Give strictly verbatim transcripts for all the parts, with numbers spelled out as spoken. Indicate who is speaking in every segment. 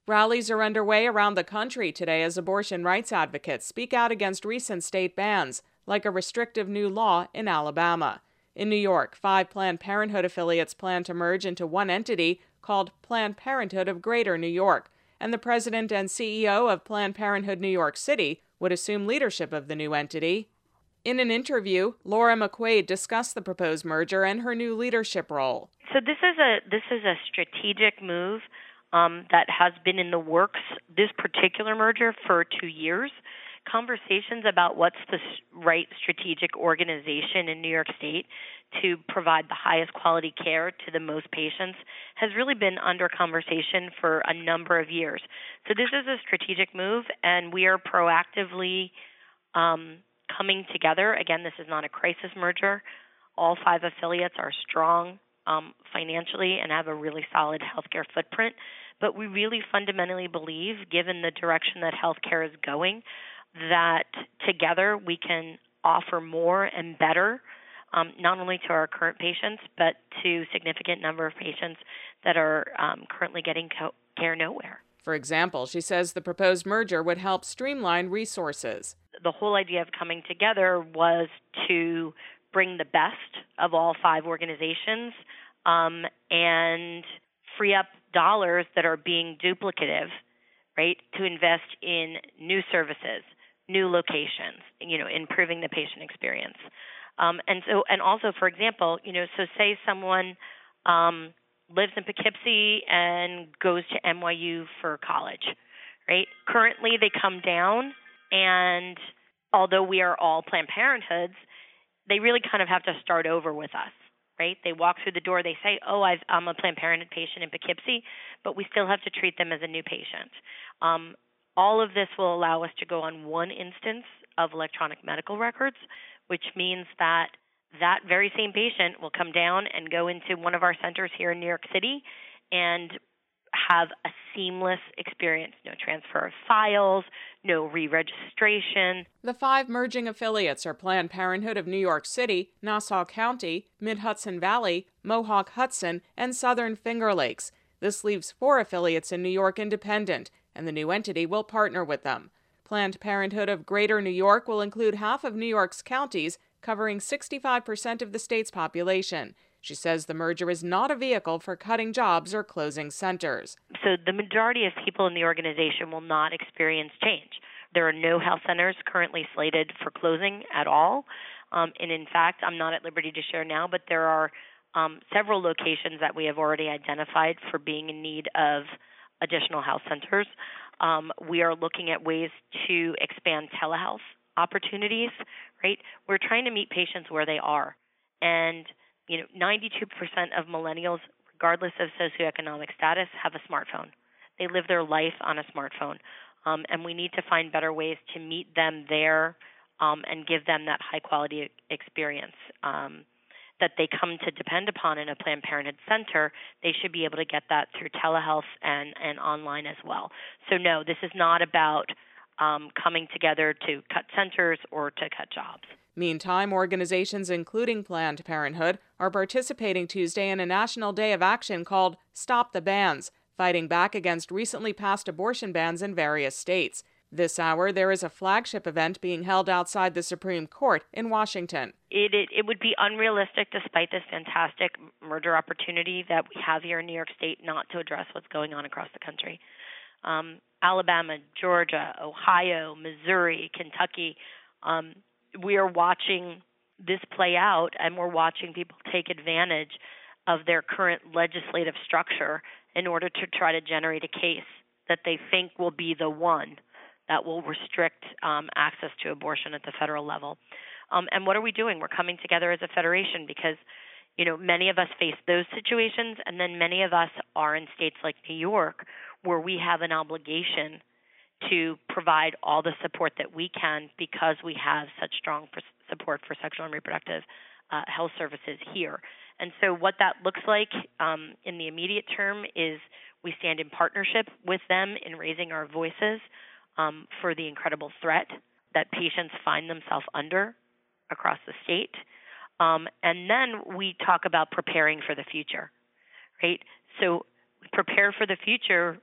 Speaker 1: Rallies are underway around the country today as abortion rights advocates speak out against recent state bans, like a restrictive new law in Alabama. In New York, five Planned Parenthood affiliates plan to merge into one entity called Planned Parenthood of Greater New York, and the president and C E O of Planned Parenthood New York City would assume leadership of the new entity. In an interview, Laura McQuaid discussed the proposed merger and her new leadership role.
Speaker 2: So this is a this is a strategic move um, that has been in the works, this particular merger, for two years. Conversations about what's the right strategic organization in New York State to provide the highest quality care to the most patients has really been under conversation for a number of years. So this is a strategic move, and we are proactively um, coming together. Again, this is not a crisis merger. All five affiliates are strong um, financially and have a really solid healthcare footprint. But we really fundamentally believe, given the direction that healthcare is going, that together we can offer more and better, um, not only to our current patients, but to a significant number of patients that are um, currently getting co- care nowhere.
Speaker 1: For example, she says the proposed merger would help streamline resources.
Speaker 2: The whole idea of coming together was to bring the best of all five organizations um, and free up dollars that are being duplicative, right, to invest in new services, new locations, you know, improving the patient experience. Um, and so, and also, for example, you know, so say someone um, lives in Poughkeepsie and goes to N Y U for college, right? Currently, they come down, and although we are all Planned Parenthoods, they really kind of have to start over with us, right? They walk through the door, they say, oh, I've, I'm a Planned Parenthood patient in Poughkeepsie, but we still have to treat them as a new patient. Um, all of this will allow us to go on one instance of electronic medical records, which means that that very same patient will come down and go into one of our centers here in New York City and have a seamless experience. No transfer of files, no re-registration.
Speaker 1: The five merging affiliates are Planned Parenthood of New York City, Nassau County, Mid-Hudson Valley, Mohawk-Hudson, and Southern Finger Lakes. This leaves four affiliates in New York independent, and the new entity will partner with them. Planned Parenthood of Greater New York will include half of New York's counties, covering sixty-five percent of the state's population. She says the merger is not a vehicle for cutting jobs or closing centers.
Speaker 2: So the majority of people in the organization will not experience change. There are no health centers currently slated for closing at all. Um, and in fact, I'm not at liberty to share now, but there are um, several locations that we have already identified for being in need of additional health centers. Um, we are looking at ways to expand telehealth opportunities, right? We're trying to meet patients where they are. And you know, ninety-two percent of millennials, regardless of socioeconomic status, have a smartphone. They live their life on a smartphone. Um, and we need to find better ways to meet them there um, and give them that high-quality experience um, that they come to depend upon in a Planned Parenthood center. They should be able to get that through telehealth and, and online as well. So, no, this is not about um, coming together to cut centers or to cut jobs.
Speaker 1: Meantime, organizations including Planned Parenthood are participating Tuesday in a national day of action called Stop the Bans, fighting back against recently passed abortion bans in various states. This hour, there is a flagship event being held outside the Supreme Court in Washington.
Speaker 2: It, it, it would be unrealistic, despite this fantastic merger opportunity that we have here in New York State, not to address what's going on across the country. Um, Alabama, Georgia, Ohio, Missouri, Kentucky, um, we are watching this play out, and we're watching people take advantage of their current legislative structure in order to try to generate a case that they think will be the one that will restrict um, access to abortion at the federal level. Um, and what are we doing? We're coming together as a federation because, you know, many of us face those situations, and then many of us are in states like New York where we have an obligation to provide all the support that we can because we have such strong support for sexual and reproductive uh, health services here. And so what that looks like um, in the immediate term is we stand in partnership with them in raising our voices um, for the incredible threat that patients find themselves under across the state. Um, and then we talk about preparing for the future, right? So we prepare for the future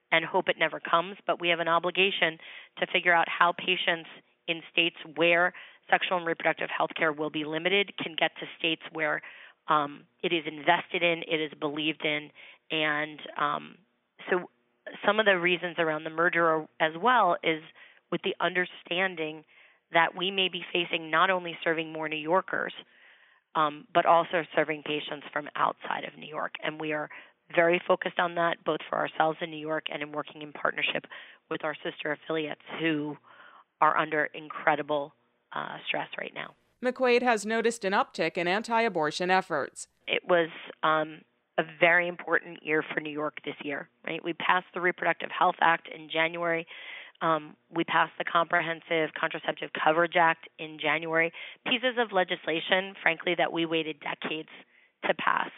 Speaker 2: and hope it never comes, but we have an obligation to figure out how patients in states where sexual and reproductive health care will be limited can get to states where um, it is invested in, it is believed in, and um, so some of the reasons around the merger as well is with the understanding that we may be facing not only serving more New Yorkers, um, but also serving patients from outside of New York. And we are very focused on that, both for ourselves in New York and in working in partnership with our sister affiliates who are under incredible uh, stress right now.
Speaker 1: McQuaid has noticed an uptick in anti-abortion efforts.
Speaker 2: It was um, a very important year for New York this year, right? We passed the Reproductive Health Act in January. Um, we passed the Comprehensive Contraceptive Coverage Act in January, pieces of legislation, frankly, that we waited decades to pass.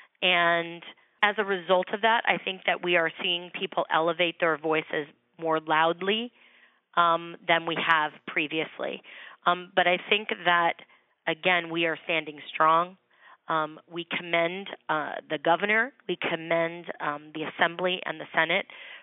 Speaker 2: And as a result of that, I think that we are seeing people elevate their voices more loudly um, than we have previously. Um, but I think that, again, we are standing strong. Um, we commend uh, the governor, we commend um, the Assembly and the Senate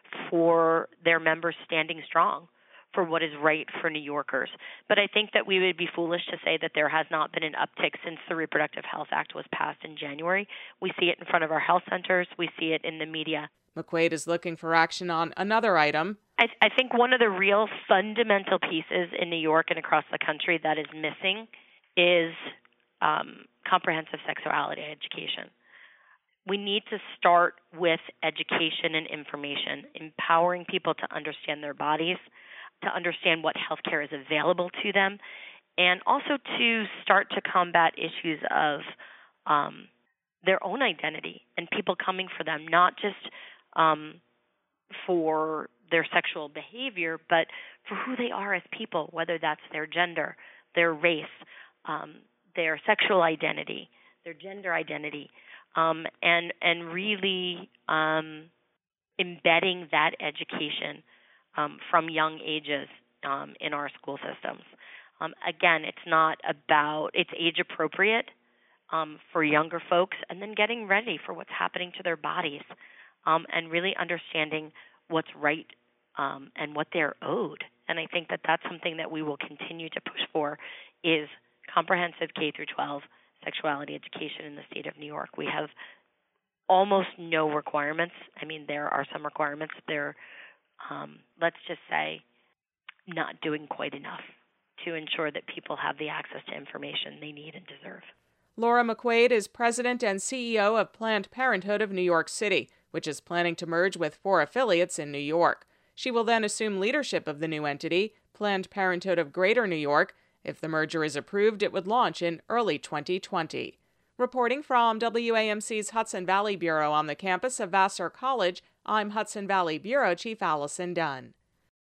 Speaker 2: for their members standing strong for what is right for New Yorkers. But I think that we would be foolish to say that there has not been an uptick since the Reproductive Health Act was passed in January. We see it in front of our health centers. We see it in the media.
Speaker 1: McQuaid is looking for action on another item.
Speaker 2: I, I think one of the real fundamental pieces in New York and across the country that is missing is um, comprehensive sexuality education. We need to start with education and information, empowering people to understand their bodies, to understand what healthcare is available to them, and also to start to combat issues of um, their own identity and people coming for them, not just um, for their sexual behavior, but for who they are as people, whether that's their gender, their race, um, their sexual identity, their gender identity, um, and and really um, embedding that education um, from young ages um, in our school systems. Um, again, it's not about, it's age appropriate um, for younger folks, and then getting ready for what's happening to their bodies um, and really understanding what's right um, and what they're owed. And I think that that's something that we will continue to push for is comprehensive K through twelve sexuality education in the state of New York. We have almost no requirements. I mean, there are some requirements. They're, um, let's just say, not doing quite enough to ensure that people have the access to information they need and deserve.
Speaker 1: Laura McQuaid is president and C E O of Planned Parenthood of New York City, which is planning to merge with four affiliates in New York. She will then assume leadership of the new entity, Planned Parenthood of Greater New York. If the merger is approved, it would launch in early twenty twenty. Reporting from W A M C's Hudson Valley Bureau on the campus of Vassar College, I'm Hudson Valley Bureau Chief Allison Dunn.